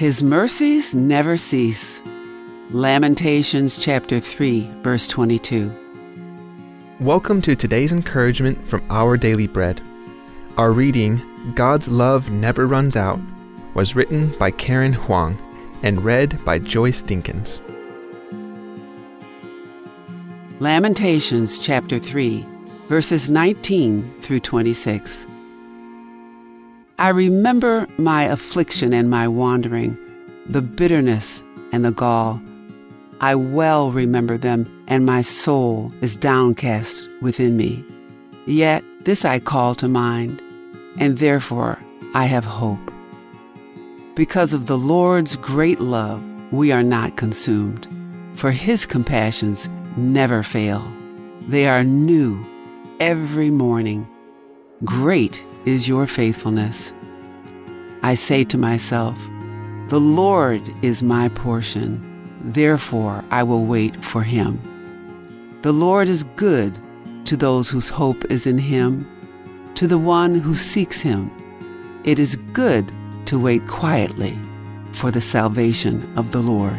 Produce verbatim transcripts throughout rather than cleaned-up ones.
His mercies never cease. Lamentations chapter three, verse twenty-two. Welcome to today's encouragement from Our Daily Bread. Our reading, God's Love Never Runs Out, was written by Karen Huang and read by Joyce Dinkins. Lamentations chapter three, verses nineteen through twenty-six. I remember my affliction and my wandering, the bitterness and the gall. I well remember them, and my soul is downcast within me. Yet this I call to mind, and therefore I have hope. Because of the Lord's great love, we are not consumed, for His compassions never fail. They are new every morning. Great is your faithfulness. I say to myself, the Lord is my portion, therefore I will wait for Him. The Lord is good to those whose hope is in Him, to the one who seeks Him. It is good to wait quietly for the salvation of the Lord.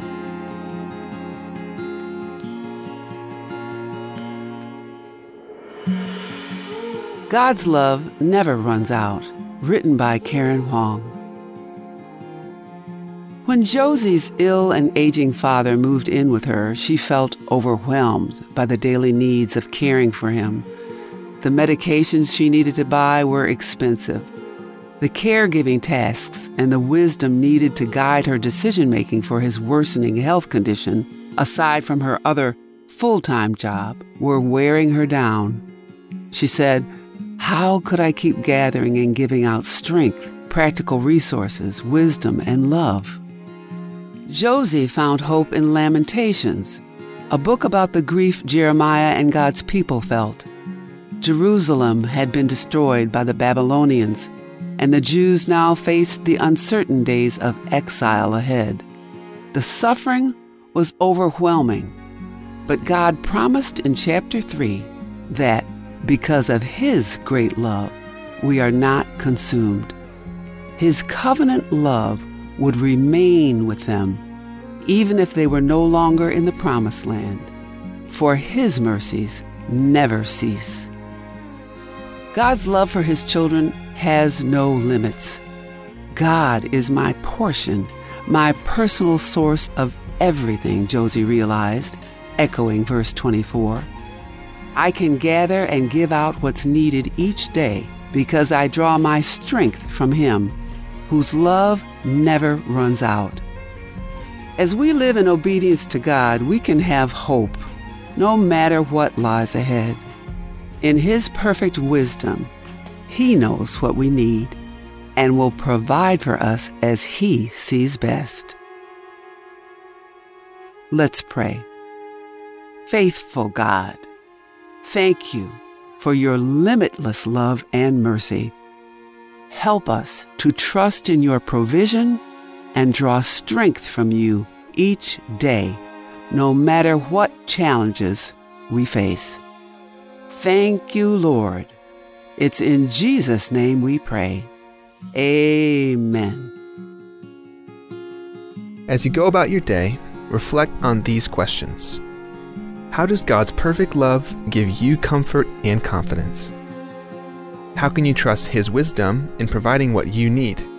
God's love never runs out, written by Karen Huang. When Josie's ill and aging father moved in with her, she felt overwhelmed by the daily needs of caring for him. The medications she needed to buy were expensive. The caregiving tasks and the wisdom needed to guide her decision-making for his worsening health condition, aside from her other full-time job, were wearing her down. She said, "How could I keep gathering and giving out strength, practical resources, wisdom, and love?" Josie found hope in Lamentations, a book about the grief Jeremiah and God's people felt. Jerusalem had been destroyed by the Babylonians, and the Jews now faced the uncertain days of exile ahead. The suffering was overwhelming, but God promised in chapter three that because of His great love, we are not consumed. His covenant love would remain with them, even if they were no longer in the promised land, for His mercies never cease. God's love for His children has no limits. God is my portion, my personal source of everything, Josie realized, echoing verse twenty-four. I can gather and give out what's needed each day because I draw my strength from Him, whose love never runs out. As we live in obedience to God, we can have hope, no matter what lies ahead. In His perfect wisdom, He knows what we need and will provide for us as He sees best. Let's pray. Faithful God, thank You for Your limitless love and mercy. Help us to trust in Your provision and draw strength from You each day, no matter what challenges we face. Thank You, Lord. It's in Jesus' name we pray. Amen. As you go about your day, reflect on these questions. How does God's perfect love give you comfort and confidence? How can you trust His wisdom in providing what you need?